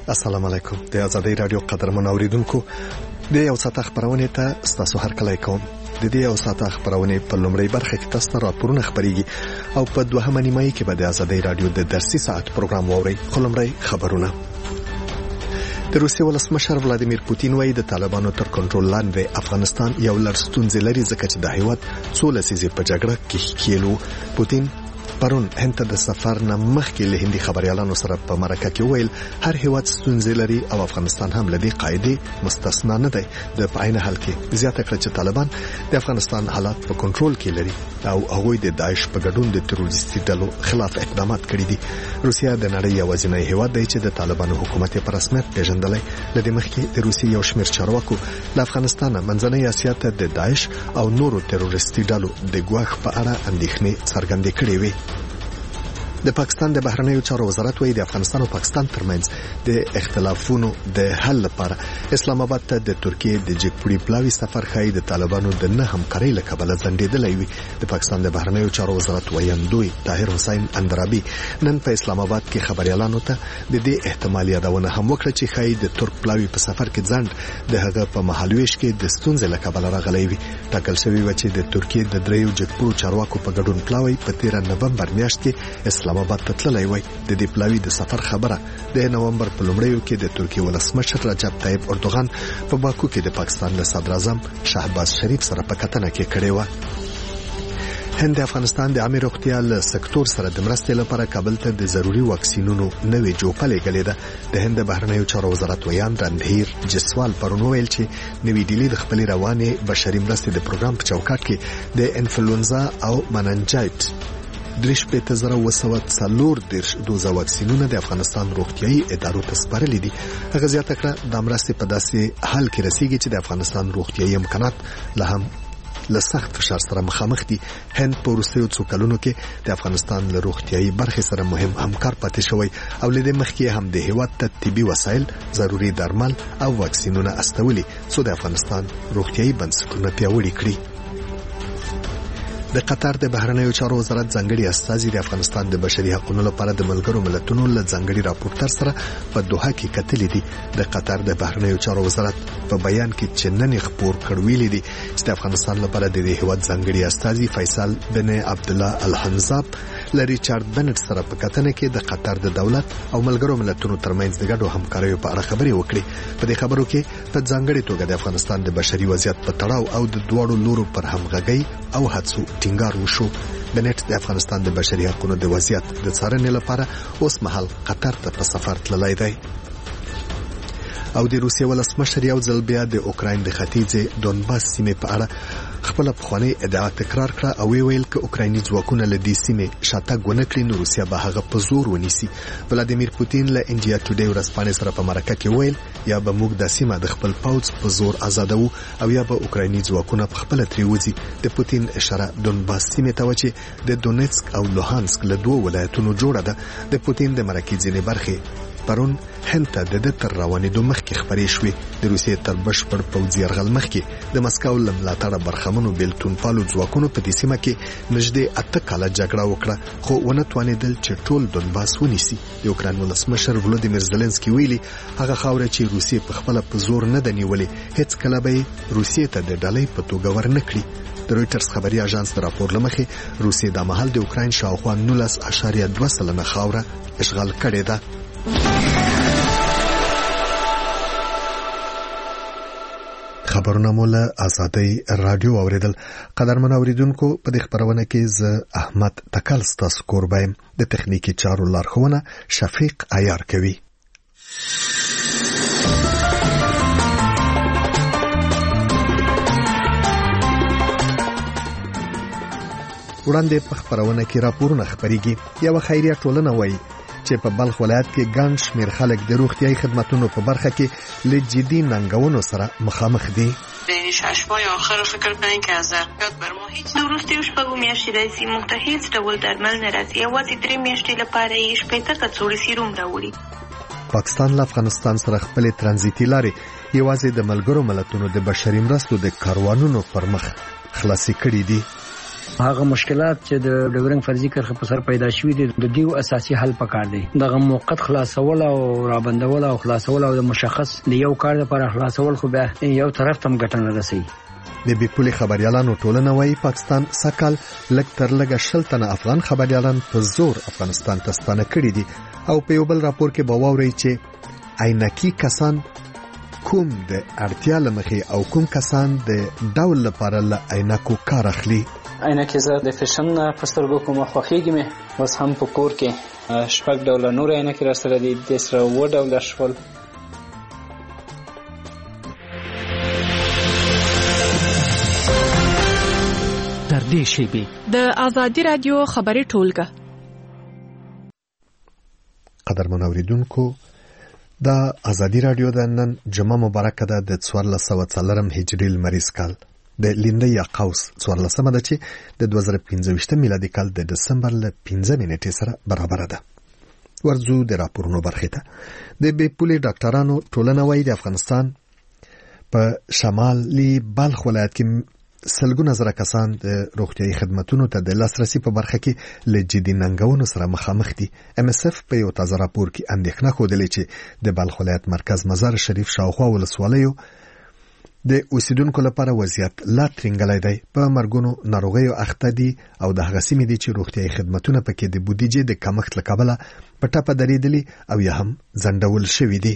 السلام علیکم. د آزادۍ رادیو قدرمن اوریدونکو، د یو ساعت خبرونه ته تاسو هرکلی کوم. د دې یو ساعت خبرونه په لومړی برخه کې تاسو راپورونه خبريږي او په دوهمه نیمه کې به د آزادۍ رادیو د درسي ساعت پروګرام ووري. خلمړی خبرونه. د روسیې ولسمشر ولادیمیر پوتین وايي د طالبانو تر کنټرول لاندې افغانستان یو لړ ستونزې لري ځکه چې د هیواد څو لسیزې په جګړه کې کېلو. پوتین پرون هند ته د سفر نه مخکې له هندي خبريالانو سره په مرکه کې ویل هر هیواد ستونزې لري او افغانستان هم لدی قاعده مستثنا نه دی. د پاین حل کې زیاته کړ چې طالبان د افغانستان حالات په کنټرول کې لري او هغوی د داعش په ګډون د تروریستي ډلو خلاف اقدامات کړي دي. روسیا د نړۍ یوازینی هیواد دی چې د طالبانو حکومت په رسمیت پیژندلې. لدې مخکې د روسیې یو شمېر چارواکو د افغانستان منځنۍ اسیا ته د داعش او نورو تروریستي ډلو د ګواښ په اړه اندېښنې څرګندې کړې وې. د پاکستان د بهرنیو چارو وزارت وايي د افغانستان او پاکستان ترمنځ د اختلافونو د حل لپاره اسلام آباد ته د ترکیې د جګپوړي پلاوي سفر خای د طالبانو د نه همکارۍ له کبله ځنډېدلی وي. د پاکستان د بهرنیو چارو وزارت ویاندوی طاهر حسین اندرابي نن په اسلام آباد کې خبريالانو ته د دې احتمال یادونه هم وکړه چې خای د ترک پلاوي په سفر کې ځنډ د هغه په مهالويش کې د ستونزې له کبله راغلی وي. ټاکل شوی و چې د ترکیې د دریو جګپوړو چارواکو په ګډون پلاوي په 13 نومبر میاشت کې اسلام آباد ته تللی وي. د دې پلاوي د سفر خبره د نومبر په لومړیو کې د ترکیې ولسمشر رجب طیب اردوغان په باکو کې د پاکستان له صدر اعظم شهباز شریف سره په کتنه کې کړې و. هند د افغانستان د عامه روغتیا له سکتور سره د مرستې لپاره کابل ته د ضروري واکسینونو نوې جوپه لګلې ده. د هند د بهرنیو چارو وزارت ویان رندهیر جسوال پرون ویل چې نوې ډیلی د خپل رواني بشري مرستې د پروګرام په چوکاټ کې د انفلونزا او مننجایت 3,440 دوزه واکسینونه د افغانستان روغتيایي ادارو ته سپارلي دي. هغه زیاته کړه د مرستې په داسې حال کې رسیږي چې د افغانستان روغتيایي امکانات له هم له سخت فشار سره مخامخ دي. هند په وروستیو څو کلونو کې د افغانستان له روغتيایي برخې سره مهم همکار پاتې شوی او لدې مخکې هم د هیواد ته طبي وسایل، ضروري درمل او واکسینونه استولي څو د افغانستان روغتيایي بنسټونه پیاوړي کړي. د قطر د بهرنیو چارو وزارت ځانګړي استازي د افغانستان د بشري حقوقو لپاره د ملګرو ملتونو له ځانګړي راپورټر سره په دوحه کې کتلې دي. د قطر د بهرنیو چارو وزارت په بیان کې چې نن خبر کړویلې دي چې د افغانستان لپاره د هیواد ځانګړي استازي فیصل بن عبد الله الحنزاب ل ریچارډ بنټ سره په کتنه کې د قطر د دولت او ملګرو ملتونو ترمنځ د ګډو همکاریو په اړه خبرې وکړي. په دې خبرو کې په ځانګړي توګه د افغانستان د بشري وضعیت په تړاو او د دوړو لورو پر همغږي او هڅو ټینګار وشو. بنټ د افغانستان د بشري حقوقو د وضعیت د څارنې لپاره اوس مهال قطر ته په سفر تللی دی. او د روسیې ولسمشر یو ځل بیا د اوکراین د ختیځې دونباس سیمې په اړه خپل پخوانی ادعا تکرار کړه او ویل چې اوکرایني ځواکونه له دې سیمې شاتګ ونه کړي نو روسیا به هغه په زور ونیسي. ولادیمیر پوتین له انډیا ټوډے ورځپاڼې سره په مرکه کې ویل یا به موږ د سیمه د خپل پوځ په زور آزادو او یا به اوکرایني ځواکونه په خپل تریوځي. د پوتین اشاره دونباس سیمې ته و چې د دونیتسک او لوهانسک له دوه ولایتونو جوړه ده. د پوتین د مرکې ځینې برخې پرون هند ته د تر روانېدو مخکې خبرې شوې. د روسیې تر بشپړ پوځي یرغل مخکې د مسکو له ملاتړه برخمنو بیلتونپالو ځواکونو په دې سیمه کې نږدې 8 کاله جګړه وکړه خو ونه توانېدل چې ټول دونباس ونیسي. د اوکراین ولسمشر ولادیمیر زيلنسکي ویلي هغه خاوره چې روسیې په خپل په زور نه ده نیولې هیڅ کله به روسیې ته د ډالۍ په توګه ورنکړي. د رويټرز خبري اژانس د راپور لمخې روسیې د محل د اوکراین شاوخوا 19.2 خاوره اشغال کړې ده. خبرونه مول آزادۍ رادیو اوریدل. قدرمن اوریدونکو په دې خبرونه کې ز احمد تکل ستاسو قربایم د تخنیکی چارو لارښوونه شفیق عیار کوي. وړاندې په خبرونه کې راپورونه خبريږي. یو خیریه ټولنه وایي چې په بلخ ولایت کې ګڼ شمېر خلک د روغتیايي خدماتو په برخه کې له جدي ننګونو سره مخامخ دي. د 6 ماه آخر فکر کنین که از ظرفیت بر ما هیڅ درستی او شپږو میاشتې راځي موږ ته هیڅ ډول درمل نه راځي. یوازې 3 میاشتې لپاره یې شپېته کڅوړې سیروم راوړي. پاکستان له افغانستان سره خپل ترانزیتي لارې یوازې د ملګرو ملتونو د بشري مرستو د کاروانونو پر مخ خلاصې کړې دي. هغه مشکلات چې د ډیورنګ فرضي کرښه په سر پیدا شوي دي د دیو اساسي حل پکار دی. دغه موقت خلاصول او رابندول او خلاصول او د مشخص د یو کار لپاره خلاصول خو به یو طرف ته ګټه نه رسي. د بیپولي خبريالانو ټولنه وايي پاکستان سکهال لږ تر لږه 60 تنه افغان خبريالان په زور افغانستان ته ستانه کړي دي او په یو بل راپور کې باوري چې عینکی کسان کوم د اړتیا لمخې او کوم کسان د ډول لپاره له عینکو کار اخلي. عینکې زه د فیشن په سترګو کوم خوښیږي مې اوس هم په کور کې 6 ډوله نور عینکې را سره دي د سره 7 ډوله شول. تر دې شیبې د آزادی رادیو خبري ټولګه. قدرمن اوریدونکو د آزادی رادیو د نن جمعه مبارکه ده د 1404 هجری لمریز کال د لینده یا قوس 14 ده چې د 2015 میلادي کال د دسمبر ل 15 نیټې سره برابر ده. ورځو د راپورونو برخه ته د بیپولي ډاکټرانو ټولنه وايي د افغانستان په شمالي بلخ ولایت کې سلګونه زره کسان د روغتیايي خدماتو ته د لاسرسي په برخه کې له جدي ننګونو سره مخامخ دي. MSF په یو تازه راپور کې اندېښنه خوده چې د بلخ ولایت مرکز مزار شریف شاوخوا ولسوالیو د اوسیدونکو لپاره وضعیت لا ترنګلای دی. په مرګونو ناروغیو اخته دي او د هغه سیمې دي چې روغتیايي خدماتونه پکې د بودیجې د کمښت له کبله په ټاپه درېدلي او یا هم ځنډول شوي دي.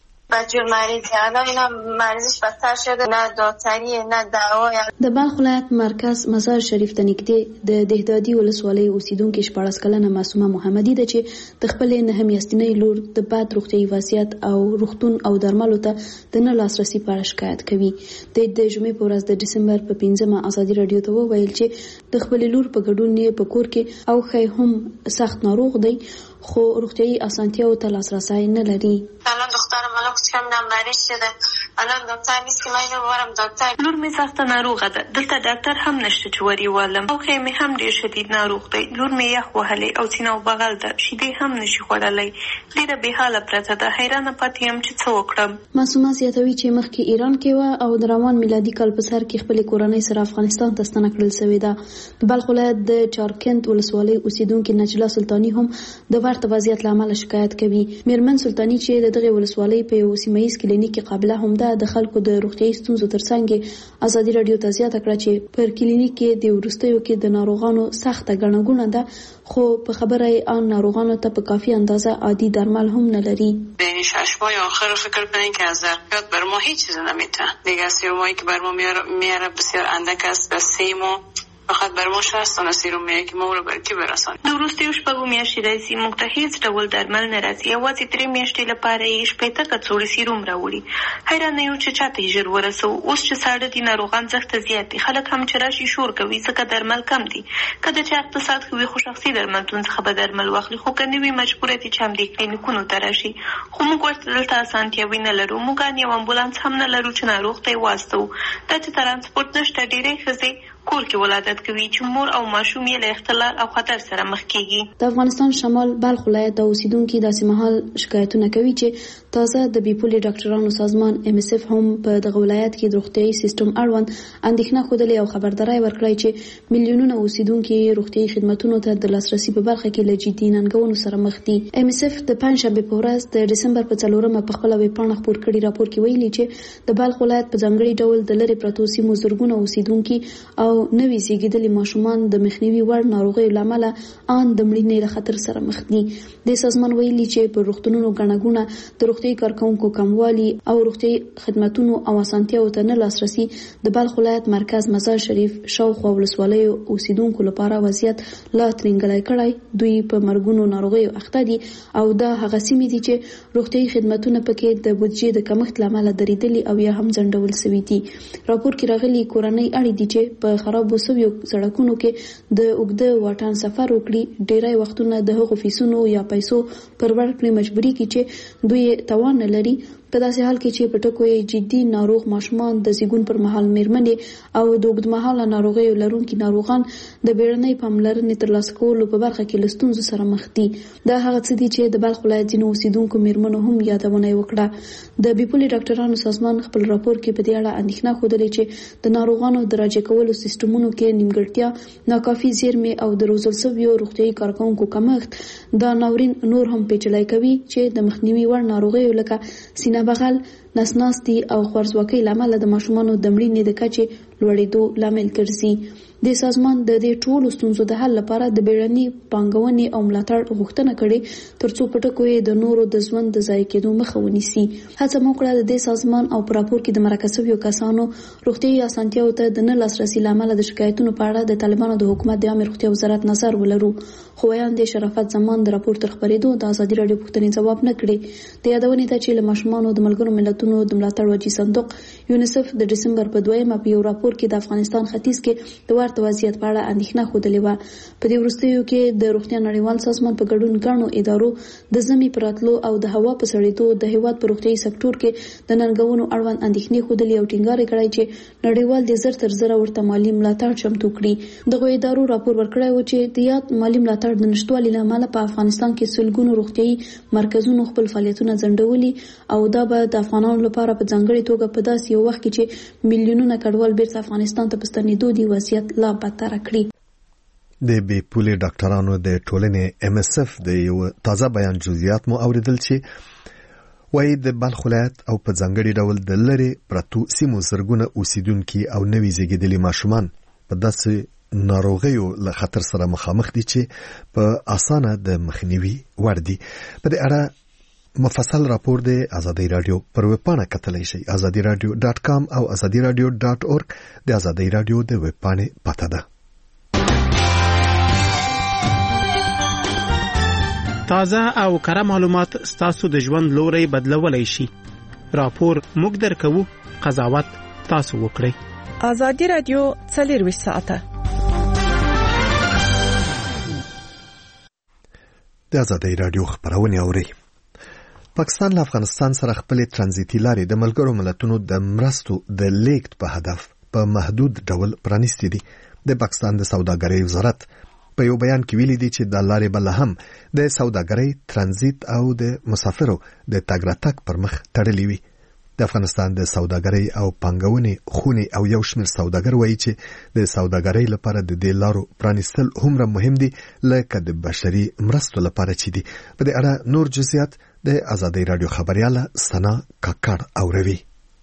بچه مریضی الان اینا مریضش بدتر شده، نه دکتری نه دوا. د بلخ ولایت مرکز مزار شریف ته نږدې د دهدادي ولسوالۍ اوسیدونکو 14 کلنه معصومه محمدي ده چې د خپل نه میاشتنۍ لور د بد روغتیايي وضعیت او روغتون او درملو ته د نه لاسرسي په اړه شکایت کوي. د جمعې په ورځ د دسمبر په 15 آزادي رادیو ته وویل چې د خپل لور په ګډون یې په کور کې او خی هم سخت ناروغ دی خو روغتیايي اسانتیاو ته لاسرسی نه لري. الان دخترم الان کوچکم مریض شده، الان دکتر نیست که من برم دکتر. لور می سخت ناروغه ده، دلته ډاکټر هم نشته چې وری والم او خې می هم ډیر شدید ناروغ دی. لور می یخ وهلې او سینه او بغل ده، شیدې هم نشي خوړلای. ډیره به حاله پرته ده، حیرانه پاتې یم چې څه وکړم. معصومه زیاتوي چې مخکې ایران کې و او د روان میلادي کال په سر کې خپل کورنۍ سره افغانستان ته ستنه کړل شوې ده. د بلخ ولایت د چارکند ولسوالۍ اوسیدونکو نجلا سلطانی هم د ورته وضعیت لامل شکایت کوي. میرمن سلطانی چې دغه ولسوالۍ په یو سیمایي کلینیک کې قابله هم ده د خلکو د روغتیايي ستونزو ترڅنګ آزادي رادیو ته زیاته کړه چې پر کلینیک کې د ورستیو کې د ناروغانو سخته ګڼه ده خو په خبره آن ناروغانو ته په کافی اندازه عادي درمل هم نه لري. بین 6 ماه آخر فکر کنین که از ظرفیت بر ما هیچ چیز نمیته. دیگه 3 ماهی که بر ما میاره بسیار اندک است. به 3 ماه فقط بر ما 60 تا سیروم میاد که ما رو بر کی برسانیم. د وروستیو شپږو میاشتې راځي موږ ته هیڅ ډول درمل نه راځي. یوازې 3 میاشتې لپاره یې شپېته کڅوړې سیروم راوړي. حیرانه یو چې چاته یې ژر ورسو. اوس چې ساړه دي ناروغان سخت زیات دي. خلک هم چې راشي شور کوي ځکه درمل کم دي. که د چا اقتصاد ښه وي خو شخصي درملتون څخه به درمل واخلي، خو که نه وي مجبوره دي چې همدې کلینیکونو ته راشي. خو موږ ورته دلته اسانتیاوې نه لرو. موږ ان یو امبولانس هم نه لرو چې ناروغ ته یې واستوو. دا چې ترانسپورت نشته، ډېرې ښځې کور کې ولادت کوي چې مور او ماشوم یې له اختلال او خطر سره مخ کیږي. د افغانستان شمال بلخ ولایت د اوسیدونکو داسې مهال شکایتونه کوي چې تازه د بیپولي ډاکټرانو سازمان MSF هم په دغه ولایت کې د روغتیايي سیستم اړوند اندېښنه خوده او خبرداري ورکړی چې میلیونونه اوسیدونکو روغتیايي خدماتو ته د لاسرسي په برخه کې له جدي ننګونو سره مخ دي. MSF د پنځشنبه په ورځ د دسمبر په 4 په خپل ویب پاڼه خپور کړي راپور کې ویلي چې د بلخ ولایت په ځانګړي ډول د لری پروتو سیمو زرګونه اوسیدونکو او نوي زیږیدلي ماشومان د مخنیوي وړ ناروغیو لامل ان د مړینې له خطر سره مخ دي. د سازمان ویلي چې په روغتونونو غنغونه د روغتي کارکونکو کموالی او روغتي خدماتو او اسانتیاو ته نه لاسرسي د بلخ ولایت مرکز مزار شریف شاوخوا ولسوالۍ اوسیدونکو لپاره وضعیت لا ترنګلای کړای. دوی په مرګونو ناروغیو اخته دي او دا هغه سیمې دي چې روغتي خدماتونه پکې د بودیجې د کمښت لامل درېدلي او یا هم ځنډول شوي دي. راپور کې راغلي کورنۍ اړې دي چې په خرابو سویو سړکونو کې د اوږده واټن سفر وکړي. ډیری وختونه د هغو فیسونو یا پیسو پر ورکړې مجبوري کې چې دوی توان نه لري په داسې حال کې چې په ټکو یې جدي ناروغ ماشومان د زیږون پر مهال میرمنې او د اوږدمهاله ناروغیو لرونکي ناروغان د بیړنۍ پاملرنې ترلاسه کولو په برخه کې له ستونزو سره مخ دي. دا هغه څه دي چې د بلخ ولایت ځینو اوسیدونکو میرمنو هم یادونه وکړه. د بیپولي ډاکټرانو سازمان خپل راپور کې په دې اړه اندېښنه ښودلې چې د ناروغانو د راجع کولو سیستمونو کې نیمګړتیا، ناکافي زیرمې او د روزل شویو روغتیايي کارکوونکو کمښت دا ناورین نور هم پیچلی کوي چې د مخنیوي وړ ناروغیو لکه سینه بغل، نسناستي او خوارځواکۍ له امله د ماشومانو د مړینې د کچې لوړېدو لامل ګرځي. د سازمان د دې ټولو ستونزو د حل لپاره د بیړنۍ پانګونې او ملاتړ غوښتنه کړې ترڅو په ټکو یې د نورو د ژوند د ضایع کېدو مخه ونیسي. هڅه مو کړه د دې سازمان او په راپور کې د مرکه شویو کسانو روغتیايي اسانتیاوو ته د نه لاسرسي له امله د شکایتونو په اړه د طالبانو د حکومت د عامه روغتیا وزارت نظر ولرو، خو ویاند شرافت زمان د راپور تر خبرېدو د ازادي راډیو پوښتنې ځواب نه کړي. د یادونې ته چې له ماشومانو د ملګرو ملتونو د ملاتړ وجې صندوق یونیسف د دسمبر په 2 په یو راپور کې د افغانستان ختیځ کې د ورته وضعیت په اړه اندېښنه ښودلې وه. په دې وروستیو کې د روغتیا نړیوال سازمان په ګډون ګڼو ادارو د ژمي په راتلو او د هوا په سړېدو د هېواد په روغتیايي سکتور کې د ننګونو اړوند اندېښنې ښودلې او ټینګار یې کړی چې نړیوال د زر تر زره ورته مالي ملاتړ چمتو کړي. دغه ادارو راپور ورکړی و چې د یاد مالي ملاتړ د نشتوالي له امله په افغانستان کې سلګونو روغتیايي مرکزونو خپل فعالیتونه ځنډولي او دا به د افغانانو لپاره په ځانګړې توګه په داسې یو وخت کې چې میلیونونه کډوال بیرته افغانستان ته په ستنېدو دي وضعیت لا بدتر کړي. د بیپولي ډاکټرانو د ټولنې MSF د یو تازه بیان جزئیات مو اوریدل چې وایي د بلخ ولایت او په ځانګړي ډول د لرې پرتو سیمو زرګونه اوسیدونکي او نوي زیږیدلي ماشومان په داسې ناروغیو له خطر سره مخامخ دي چې په اسانه د مخنیوي وړ دي. په دې اړه مفصل راپور د ازادي رادیو پر ویبپاڼه کتلی شئ. azadiradio.com او azadiradio.org د ازادي رادیو د ویبپاڼې پته ده. تازه او کره معلومات ستاسو د ژوند لوري بدلولای شي. راپور موږ درکو، قضاوت تاسو وکړئ. ازادي رادیو 24 ساعته د ازادي رادیو خبرونه اوري. پاکستان له افغانستان سره خپل ترانزیتي لارې د ملګرو ملتونو د مرستو د لیږد په هدف په محدود ډول پرانیستې دي. د پاکستان د سوداګرۍ وزارت په یو بیان کې ویلي دي چې د لارې بل هم د سوداګرۍ ترانزیت او د مسافرو د تګ راتګ پر مخ تړلې وي. د افغانستان د سوداګرۍ او پانګونې خونې او یو شمېر سوداګر وایي چې د سوداګرۍ لپاره د دې لارو پرانیستل هومره مهم دي لکه د بشري مرستو لپاره چې دي. په دې اړه نور جزئیات د ازادي رادیو خبرياله سنا کاکړ اوروي.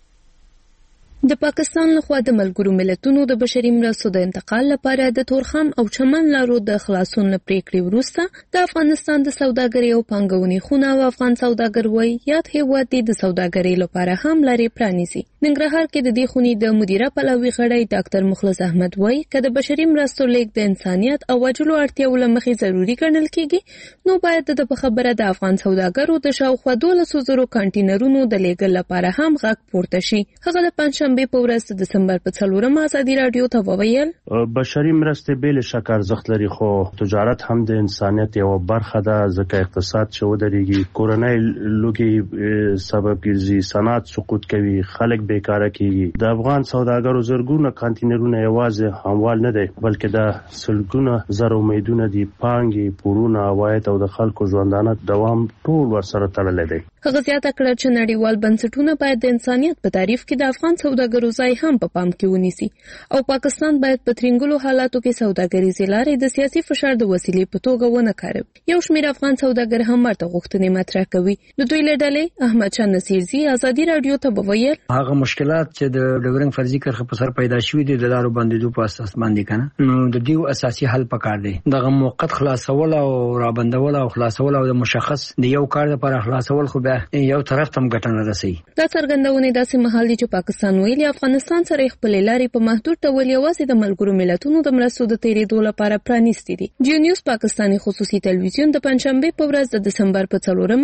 د پاکستان لخوا د ملګرو ملتونو د بشري مرستو د انتقال لپاره د تورخم او چمن لارو د خلاصون پریکړې وروسته د افغانستان د سوداګرۍ او پانګونې خونه او افغان سوداګر وایي یاد هیواد د سوداګرۍ لپاره هم لارې پرانیزي. ننګرهار کې د دې خونې د مدیره پلاوي غړی ډاکټر مخلص احمد وایي چې د بشري مرستو لیږد د انسانیت او وجلو اړتیاو له مخې ضروري ګڼل کیږي، نو باید د په خبره د افغان سوداګرو د شاوخوا 1200 کانټینرونو د لیږد لپاره هم غږ پورته شي. هغه د پنځشنبه په ورځ د دسمبر په 4 ازادي رادیو ته وویل بشري مرستې بل شک ارزښت لري، خو تجارت هم د انسانیت یو برخه ده، ځکه اقتصاد چې ودرېږي کورنۍ لوګي سبب ګرځي، صنعت سقوط کوي، خلک بیکاره کیږي. د افغان سوداګرو زرګونه کانټینرونه یوازې هموال نه دي بلکې د سلګونه زر امیدونه دي، پانګې، پورونه، عواید او د خلکو ژوندانه دوام ټول ورسره تړلې دي. هغه زیاته کړه چې نړیوال بنسټونه باید د انسانیت په تعریف کې د افغان سوداګرو ځای هم په پام کې ونیسي او پاکستان باید په ترنګلو حالاتو کې سوداګریزې لارې د سیاسي فشار د وسیلې په توګه ونه کاروي. یو شمېر افغان سوداګر هم ورته غوښتنې مطرح کوي. د دوی له ډلې احمد شاه نصیرزي ازادي رادیو ته وویل هغه مشکلات چې د ډیورنګ فرضي کرښه په سر پیدا شوي دي د لارو بندیدو په اساس باندې کنه، نو د دې اساسي حل پکار دی. دغه موقت خلاصول او رابندول او خلاصول او د مشخص د یو کار لپاره خلاصول خو به یو طرف ته ګټنه رسي. دا څرګندونه داسې مهال دي چې پاکستان ویلي افغانستان سره خپل لارې په محدود ډول یوازې د ملګرو ملتونو د مرستو د تیریدو لپاره پرانیستې دي. جیو نیوز پاکستاني خصوصي تلویزیون د پنځشنبه په ورځ د دسمبر په 4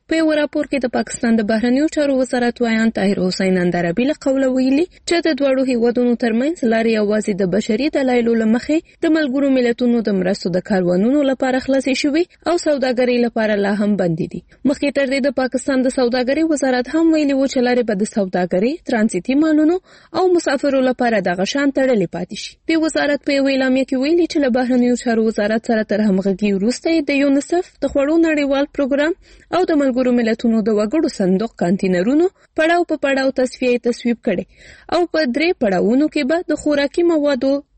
په یو راپور کې د پاکستان د بهرنیو چارو وزارت وایان طاهر حسین اندرابي له قوله ویلي چې د دوړو هیوادونو ترمنځ لارې یوازې د بشري دلایلو لمخې د ملګرو ملتونو د مرستو د کاروانونو لپاره خلاصې شوې او سوداګرۍ لپاره لا هم بندي دي. مخکې تر دې د پاکستان د سوداګرۍ وزارت هم ویلي و چې لارې به د سوداګرۍ، ترانزیتي مالونو او مسافرو لپاره د غشان تړلې پاتې شي. د وزارت په اعلامیه کې ویلي چې له بهرنیو چارو وزارت سره تر همغږي وروسته د یونیسف د خوړو نړیوال پروګرام او د ملګرو ملتونو د وګړو صندوق کانټینرونو پړاو په پړاو تصفیه تصویب کړي او په 3 پړاوونو کې به د خوراکي موادو